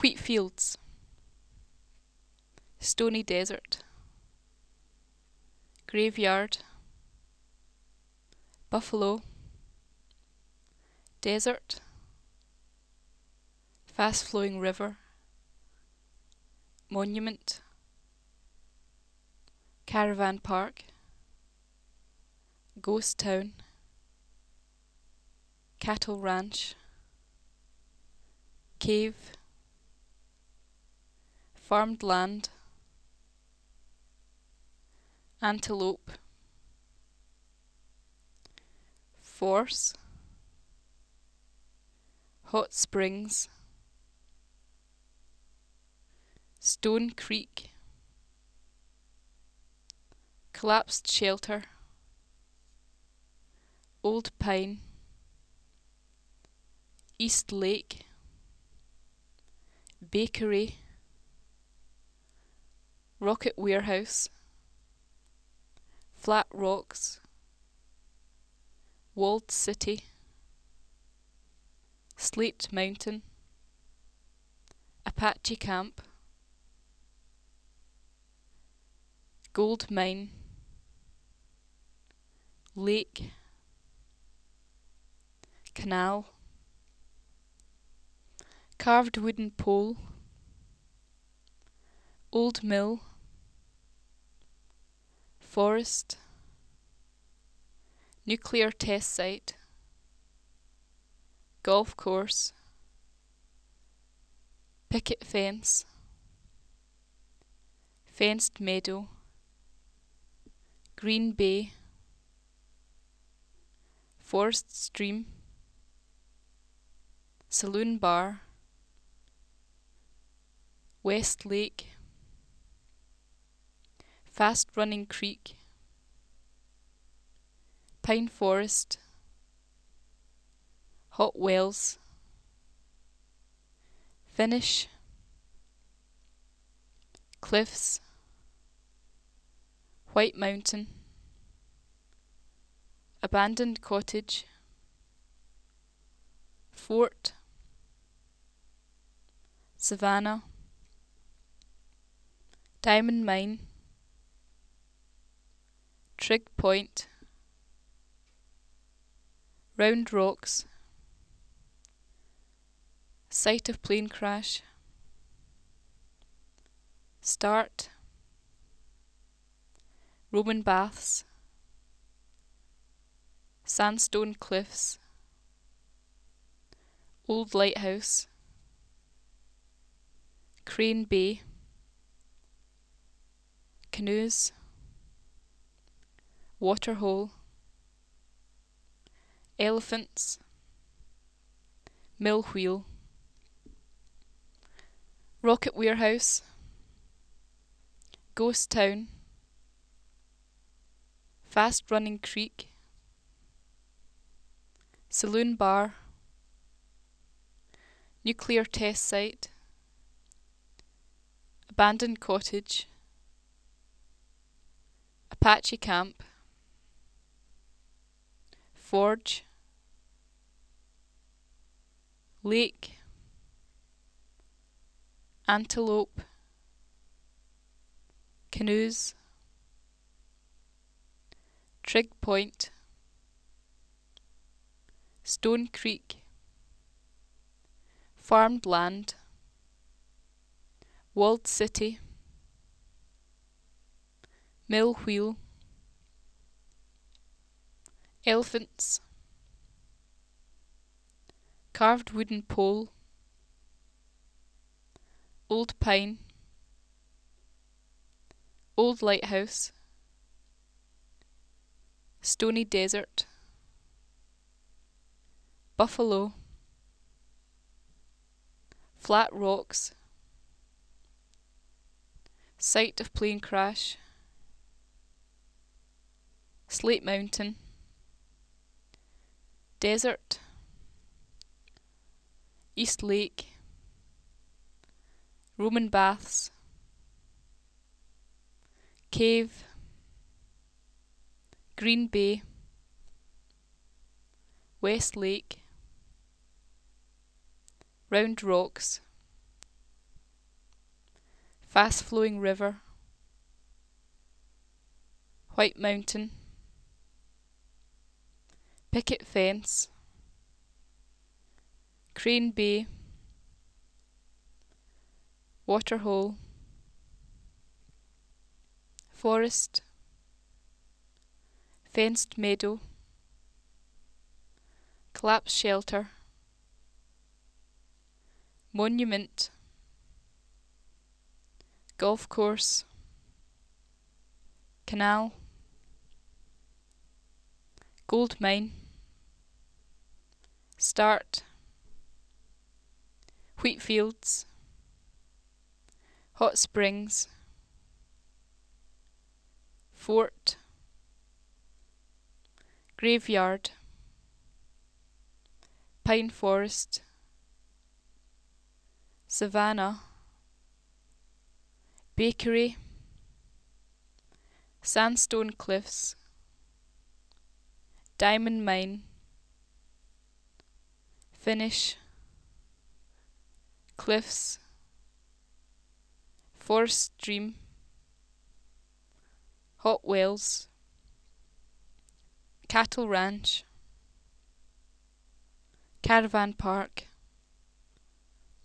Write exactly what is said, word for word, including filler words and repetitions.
Wheat fields, stony desert, graveyard, buffalo, desert, fast-flowing river, monument, caravan park, ghost town, cattle ranch, cave, farmed land, antelope, force, hot springs, Stone Creek, collapsed shelter, old pine, East Lake, bakery, rocket warehouse, flat rocks, walled city, Slate Mountain, Apache camp, gold mine, lake, canal, carved wooden pole, old mill, forest, nuclear test site, golf course, picket fence, fenced meadow, green bay, forest stream, saloon bar, West Lake, fast running creek, pine forest, hot wells, finish, cliffs, White Mountain, abandoned cottage, fort, savannah, diamond mine, trig point, round rocks, site of plane crash, start, Roman baths, sandstone cliffs, old lighthouse, Crane Bay, canoes, waterhole, elephants, mill wheel, rocket warehouse, ghost town, fast running creek, saloon bar, nuclear test site, abandoned cottage, Apache camp, forge, lake, antelope, canoes, trig point, Stone Creek, farmed land, walled city, mill wheel, elephants, carved wooden pole, old pine, old lighthouse, stony desert, buffalo, flat rocks, site of plane crash, Slate Mountain, desert, East Lake, Roman baths, cave, Green Bay, West Lake, round rocks, fast flowing river, White Mountain, picket fence, Crane Bay, waterhole, forest, fenced meadow, collapsed shelter, monument, golf course, canal, gold mine, start, wheat fields, hot springs, fort, graveyard, pine forest, savannah, bakery, sandstone cliffs, diamond mine, finish, cliffs, forest stream, hot wells, cattle ranch, caravan park,